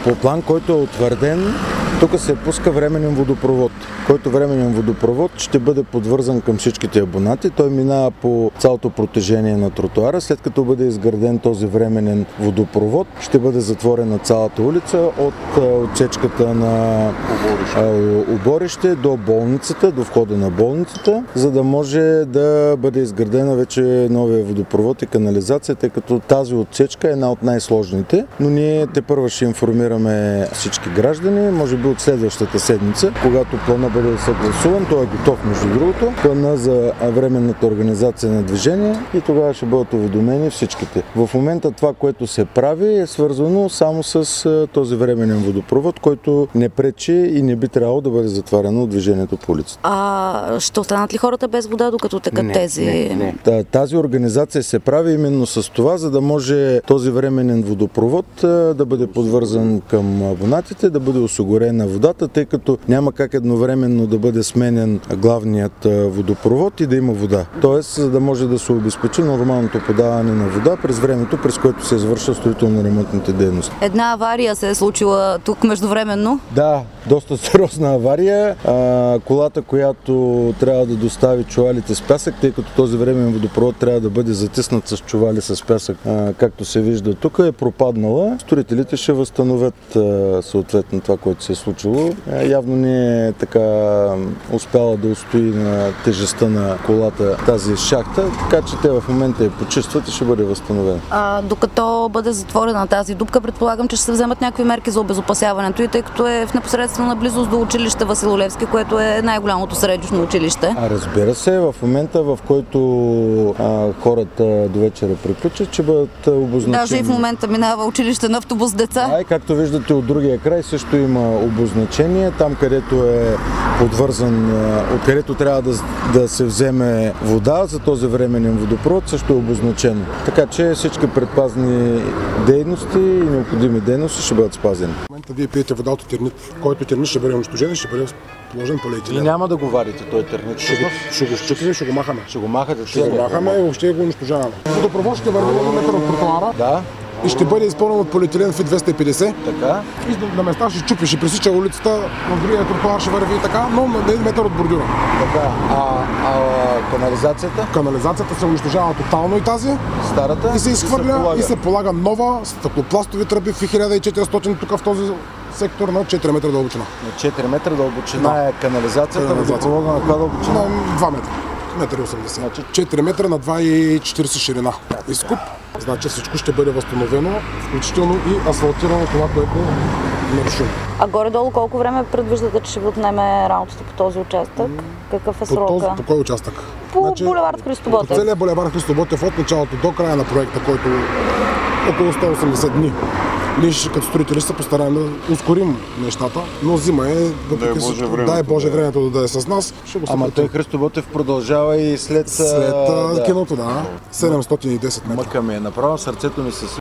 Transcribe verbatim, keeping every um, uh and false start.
По план, който е утвърден, тук се пуска временен водопровод, който временен водопровод ще бъде подвързан към всичките абонати. Той минава по цялото протежение на тротуара. След като бъде изграден този временен водопровод, ще бъде затворена цялата улица от отсечката на оборище. оборище до болницата, до входа на болницата, за да може да бъде изградена вече новия водопровод и канализация, тъй като тази отсечка е една от най-сложните. Но ние тепърва ще информираме всички граждани, може би от следващата седмица, когато плана бъде съгласуван, той е готов между другото, плана за временната организация на движение и тогава ще бъдат уведомени всичките. В момента това, което се прави, е свързано само с този временен водопровод, който не пречи и не би трябвало да бъде затваряно от движението по улицата. А ще останат ли хората без вода, докато текат не, тези? Не, не. Тази организация се прави именно с това, за да може този временен водопровод да бъде подвързан към абонатите, да бъде осигурена водата, тъй като няма как едновременно да бъде сменен главният водопровод и да има вода. Тоест, за да може да се обезпечи нормалното подаване на вода през времето, през което се извършва строително-ремонтните дейности. Една авария се е случила тук междувременно? Да, доста сериозна авария. А, колата, която трябва да достави чувалите с пясък, тъй като този временен водопровод трябва да бъде затиснат с чували с пясък, а, както се вижда тук, е пропаднала. Строителите ще възстановят а, съответно това, което се е случило. А, явно не е така успяла да устои на тежестта на колата тази шахта, така че те в момента я почистват и ще бъде възстановена. А, докато бъде затворена тази дупка, предполагам, че ще се вземат някакви мерки за обезопасяването и тъй като е в непосредствена близост до училище Васил Левски, което е най-голямото средищно училище. А, разбира се, в момента, в който а, хората до вечера приключат, ще бъдат обозначени. Даже и в момента минава училище на автобус деца. А, и както виждате от другия край също има обозначение, там където е подвързан, откъдето трябва да, да се вземе вода за този временен водопровод, също е обозначено. Така че всички предпазни дейности и необходими дейности ще бъдат спазени. В момента вие пиете вода от термит, който термит ще бъде унищожен и ще бъде положен полиетилен. И няма да го варите този термит. Ще, ще го счупим и ще го махаме. Ще го махате. Ще го махаме и въобще го унищожаваме. Водопровод ще върви един метър от тротуара. Да. И ще бъде изпълнен от полиетилен фит двеста и петдесет. Така. И на места ще чупи, ще пресича улицата, в другия тротуар ще върви и така, но на един метър от бордюра. Така. А, а канализацията? Канализацията се унищожава тотално и тази. Старата. И се изхвърля и се и се полага нова стъклопластови тръби в хиляда и четиристотин тук в този сектор на четири метра дълбочина. На четири метра дълбочина да. Е канализацията, канализацията. водопровода на каква дълбочина? На два метра. метър и осемдесет. Значи... четири метра на два и четиридесет ширина. Изкуп. Значи всичко ще бъде възстановено, включително и асфалтирано това, което е нарушено. А горе-долу колко време предвиждате, че ще ви отнеме работата по този участък? Какъв е срока? По, този, по кой участък? По значи, булевард Христо Ботев. По целия булевард Христо Ботев от началото до края на проекта, който е около сто и осемдесет дни. Ние като строители се постараем да ускорим нещата, но зима е, въпреки всичко, дай Боже времето да е с нас. Ще го Ама той Христо Ботев продължава и след... След да. киното, да. седемстотин и десет метра. Мъка ми е направо, сърцето ми се